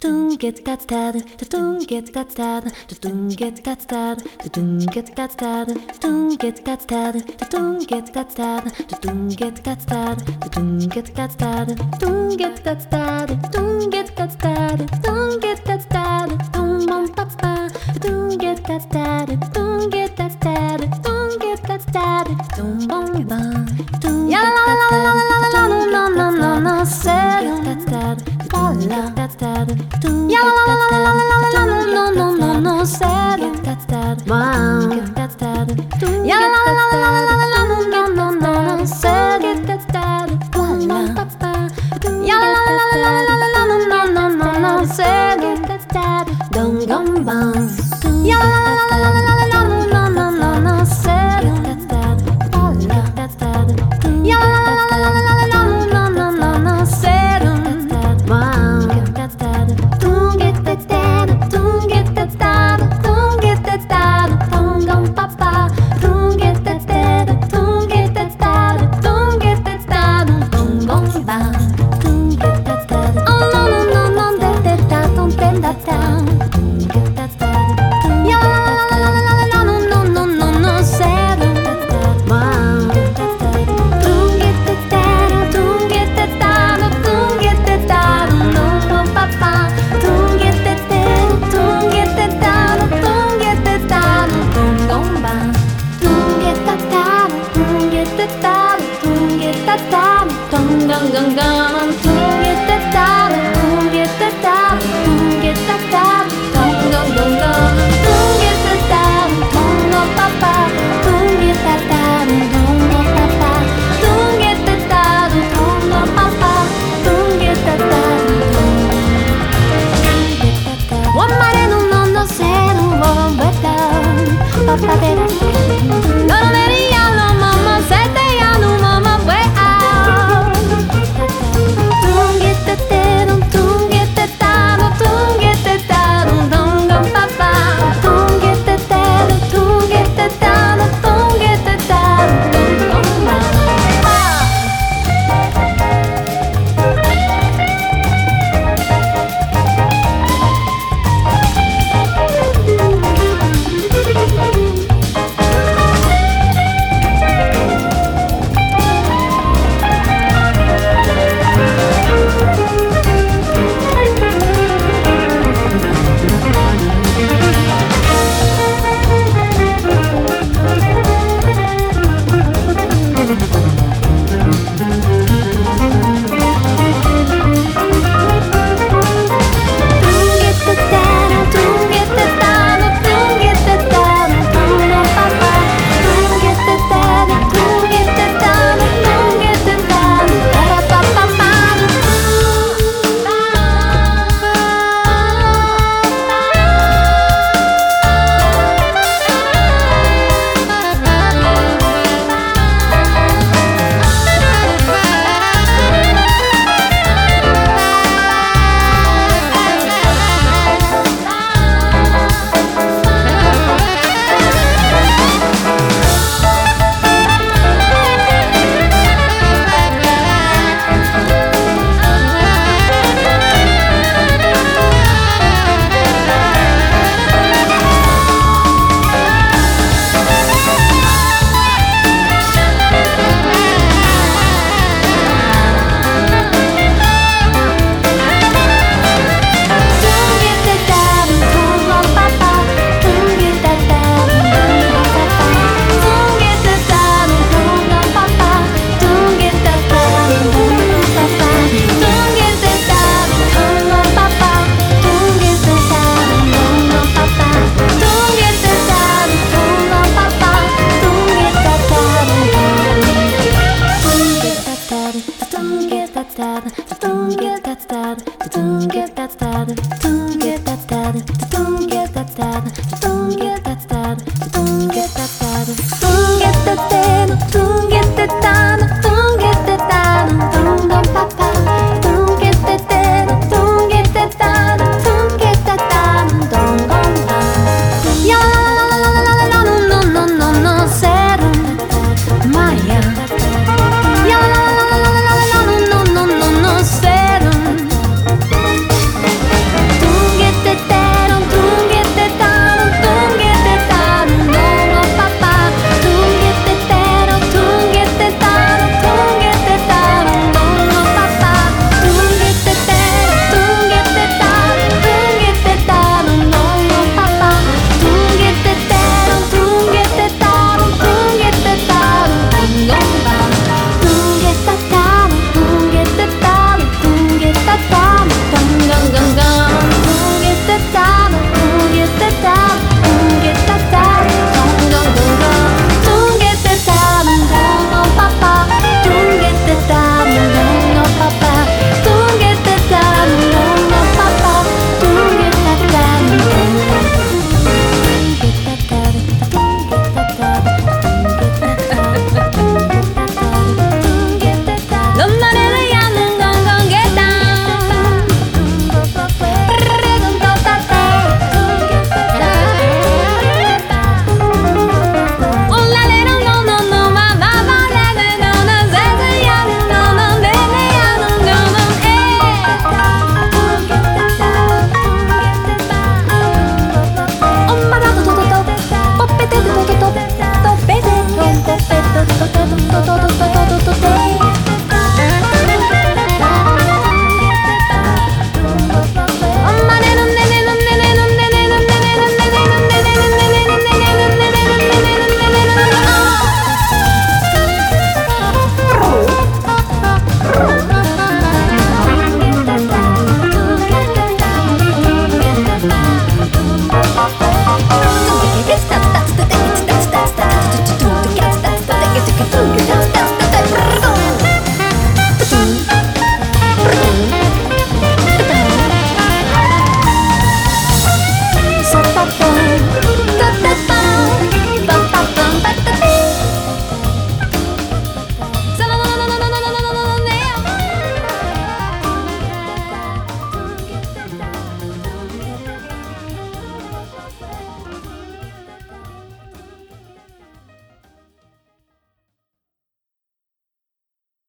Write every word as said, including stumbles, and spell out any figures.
Don't get got that, don't get got that, don't get got that, don't get got that, don't get got that, don't get got that, don't get got that, don't get got that, don't get got that, don't get got that, don't get got that, don't bum papa, don't get got that, don't get got that, don't get got that, don't bum bum, don't get got that, don't no no no no said got that, la got that. Ya la la la la la la la no no no no said got that wow got that ya la la la la la la la no no no no said got that wow papa ya la la la la la la no no no no no said got that don't gum bum ya la la la la la la no no no no no said got that wow got that ya la la la la la la no no no no no said got that wow got that don't get that don't get that don't get that don't gum papa don't get that don't get that don't get that don't gum ba don't get that oh no no no no that that don't get that don't get that ya la la la la la no no no no no said that wow don't get that don't get that don't get that no no papa don't get that don't get that don't get that don't gum ba don't get that don't get that don't get that don't gum gum gum don't get that don't get that don't get that don't gum gum gum don't get that don't no papa don't get that don't no papa don't get that don't no papa don't get that one mare no no no said one better papa better no no media no mama said they are no mama way out don't get that don't get that don't get that don't go papa don't get that don't get that don't get that don't go papa don't get that don't get that don't get that don't get that don't get that don't get that don't get that don't get that don't get that